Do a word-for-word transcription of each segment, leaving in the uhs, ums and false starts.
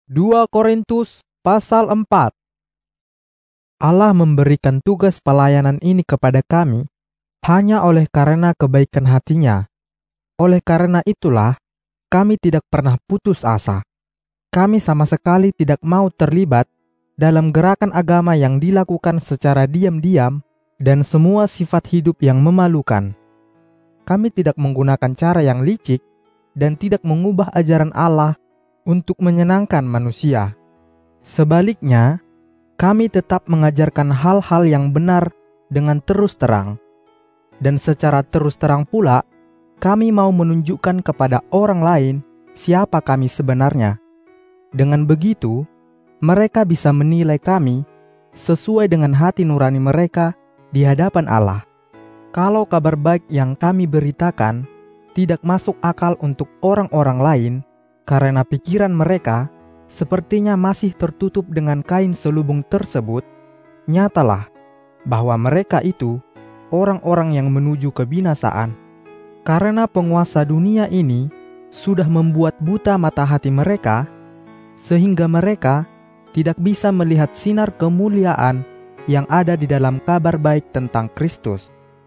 dua Korintus pasal empat. Allah memberikan tugas pelayanan ini kepada kami hanya oleh karena kebaikan hatinya. Oleh karena itulah, kami tidak pernah putus asa. Kami sama sekali tidak mau terlibat dalam gerakan agama yang dilakukan secara diam-diam dan semua sifat hidup yang memalukan. Kami tidak menggunakan cara yang licik dan tidak mengubah ajaran Allah untuk menyenangkan manusia. Sebaliknya, kami tetap mengajarkan hal-hal yang benar dengan terus terang. Dan secara terus terang pula, kami mau menunjukkan kepada orang lain siapa kami sebenarnya. Dengan begitu, mereka bisa menilai kami sesuai dengan hati nurani mereka di hadapan Allah. Kalau kabar baik yang kami beritakan tidak masuk akal untuk orang-orang lain, karena pikiran mereka sepertinya masih tertutup dengan kain selubung tersebut, nyatalah bahwa mereka itu orang-orang yang menuju kebinasaan. Karena penguasa dunia ini sudah membuat buta mata hati mereka, sehingga mereka tidak bisa melihat sinar kemuliaan yang ada di dalam kabar baik tentang Kristus,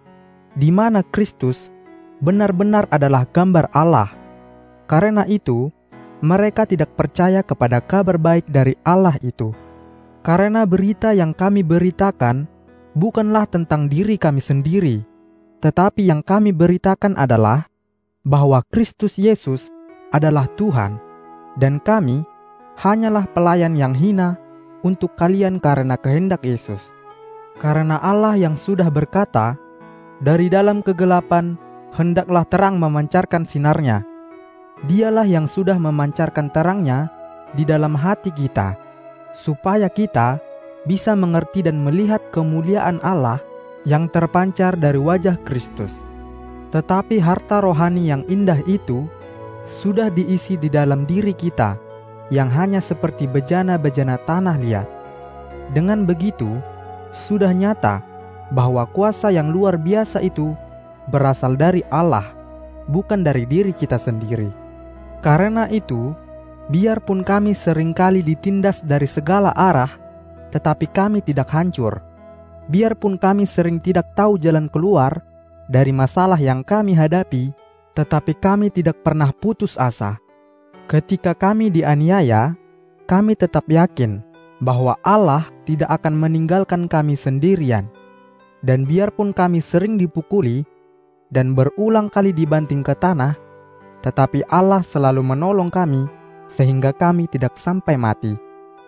di mana Kristus benar-benar adalah gambar Allah. Karena itu, mereka tidak percaya kepada kabar baik dari Allah itu. Karena berita yang kami beritakan bukanlah tentang diri kami sendiri, tetapi yang kami beritakan adalah bahwa Kristus Yesus adalah Tuhan, dan kami hanyalah pelayan yang hina untuk kalian karena kehendak Yesus. Karena Allah yang sudah berkata, "Dari dalam kegelapan hendaklah terang memancarkan sinarnya." Dialah yang sudah memancarkan terangnya di dalam hati kita, supaya kita bisa mengerti dan melihat kemuliaan Allah yang terpancar dari wajah Kristus. Tetapi harta rohani yang indah itu sudah diisi di dalam diri kita, yang hanya seperti bejana-bejana tanah liat. Dengan begitu, sudah nyata bahwa kuasa yang luar biasa itu berasal dari Allah, bukan dari diri kita sendiri. Karena itu, biarpun kami seringkali ditindas dari segala arah, tetapi kami tidak hancur. Biarpun kami sering tidak tahu jalan keluar dari masalah yang kami hadapi, tetapi kami tidak pernah putus asa. Ketika kami dianiaya, kami tetap yakin bahwa Allah tidak akan meninggalkan kami sendirian. Dan biarpun kami sering dipukuli dan berulang kali dibanting ke tanah, tetapi Allah selalu menolong kami sehingga kami tidak sampai mati.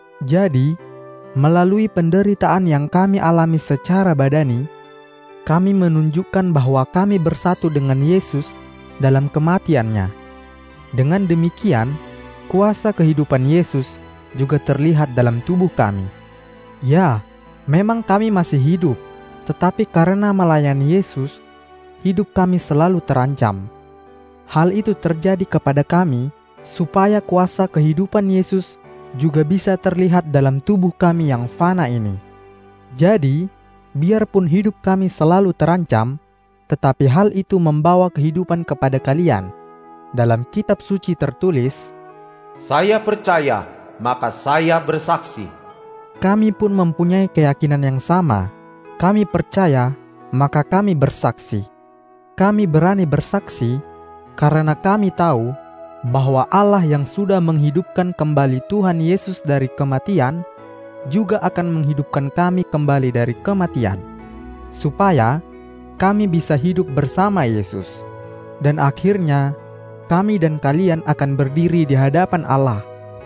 Jadi, melalui penderitaan yang kami alami secara badani, kami menunjukkan bahwa kami bersatu dengan Yesus dalam kematiannya. Dengan demikian, kuasa kehidupan Yesus juga terlihat dalam tubuh kami. Ya, memang kami masih hidup, tetapi karena melayani Yesus, hidup kami selalu terancam. Hal itu terjadi kepada kami supaya kuasa kehidupan Yesus juga bisa terlihat dalam tubuh kami yang fana ini. Jadi, biarpun hidup kami selalu terancam, tetapi hal itu membawa kehidupan kepada kalian. Dalam kitab suci tertulis, "Saya percaya, maka saya bersaksi." Kami pun mempunyai keyakinan yang sama. Kami percaya, maka kami bersaksi. Kami berani bersaksi karena kami tahu bahwa Allah yang sudah menghidupkan kembali Tuhan Yesus dari kematian juga akan menghidupkan kami kembali dari kematian, supaya kami bisa hidup bersama Yesus. Dan akhirnya kami dan kalian akan berdiri di hadapan Allah.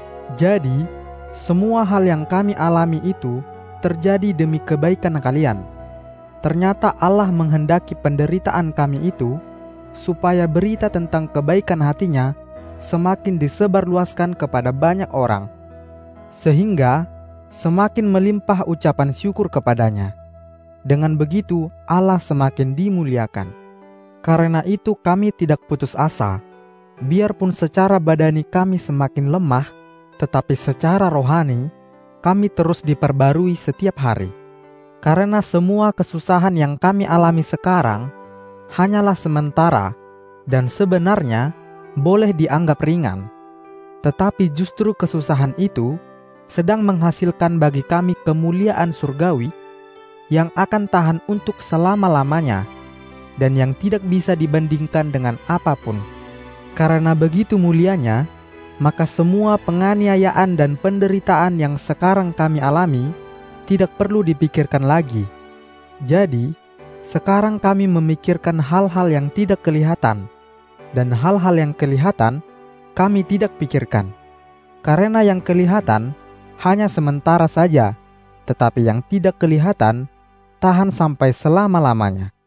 Jadi, semua hal yang kami alami itu terjadi demi kebaikan kalian. Ternyata Allah menghendaki penderitaan kami itu supaya berita tentang kebaikan hatinya semakin disebarluaskan kepada banyak orang, sehingga semakin melimpah ucapan syukur kepadanya. Dengan begitu, Allah semakin dimuliakan. Karena itu kami tidak putus asa. Biarpun secara badani kami semakin lemah, tetapi secara rohani kami terus diperbarui setiap hari. Karena semua kesusahan yang kami alami sekarang hanyalah sementara dan sebenarnya boleh dianggap ringan. Tetapi justru kesusahan itu sedang menghasilkan bagi kami kemuliaan surgawi yang akan tahan untuk selama-lamanya dan yang tidak bisa dibandingkan dengan apapun. Karena begitu mulianya, maka semua penganiayaan dan penderitaan yang sekarang kami alami tidak perlu dipikirkan lagi. Jadi, sekarang kami memikirkan hal-hal yang tidak kelihatan, dan hal-hal yang kelihatan kami tidak pikirkan. Karena yang kelihatan hanya sementara saja, tetapi yang tidak kelihatan tahan sampai selama-lamanya.